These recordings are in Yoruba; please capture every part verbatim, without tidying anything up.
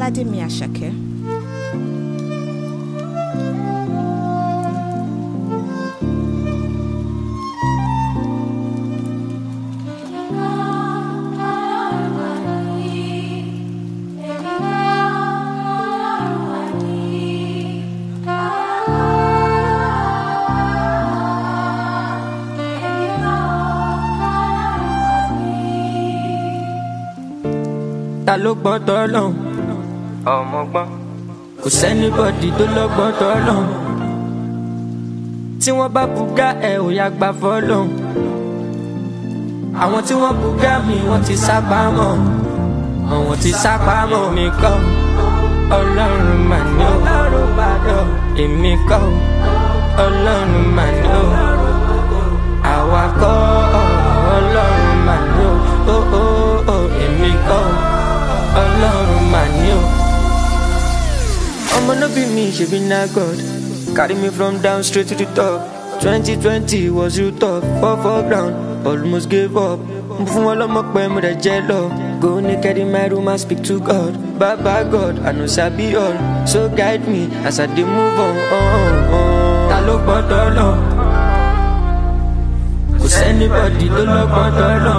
Ọládèmí Àṣàkẹ́. Ta ló gbọ́n tọ́lọ́hun ọmọ gbọ́n kò sẹ́nibọ́dì tó lọ́gbọ́n tọ́lọ́hun tí wọ́n bá bùgá ẹ̀ ò yá gbà fọ́lọ́hun àwọn tí wọ́n bùgá mi wọ́n ti sápamọ́ àwọn tí sápamọ́ mi kọ́ ọlọ́run mà ní o èmi kọ́ ọlọ́run mà ní o àwa kọ́ ọlọ́run mà ní o èmi kọ́ ọlọ́run mà ní o. Ọmọ no be me, she be na God. Carry me from down straight to the top. twenty twenty was you top, fall for ground, almost gave up. Mo fún wọn lọ́mọ pé mo dẹ̀ jẹ́ lọ. Go naked in my room and speak to God. Baba God, I know sabi all, so guide me as I dey move on. Ta ló gbọ́dọ̀ lọ? Kò sẹ́nibọ́dì tó lọ́gbọ́n tọ́lọ́.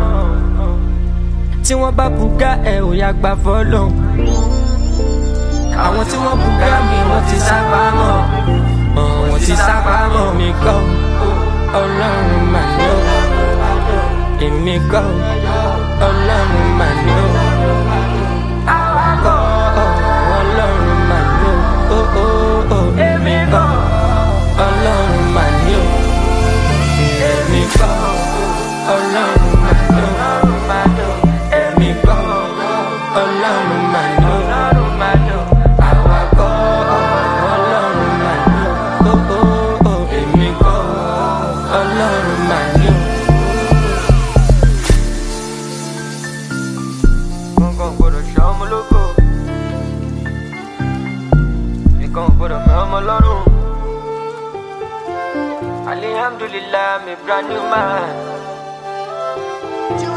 Tí wọ́n bá bùgá ẹ̀ ò yá gbà fọ́lọ́hun àwọn tí wọ́n bùgá mi wọ́n ti sápamọ́ wọ́n ti sápamọ́ mi kọ́ ọlọ́run mà ní o èmi kọ́ ọlọ́run mà ní o àwa kọ́ ọlọ́run mà ní o èmi kọ́ ọlọ́run mà ní o èmi kọ́ ọlọ́run mà ní o. Ọlọ́run mà ní o, àwa kọ́ ọlọ́run mà ní o, èmi kọ́ ọlọ́run mà ní o. Nǹkan gbọ́dọ̀ ṣe ọmọ lógo, nǹkan gbọ́dọ̀ fẹ́ ọmọ lọ́rùn. Alhamdulillah, I'm a brand new man.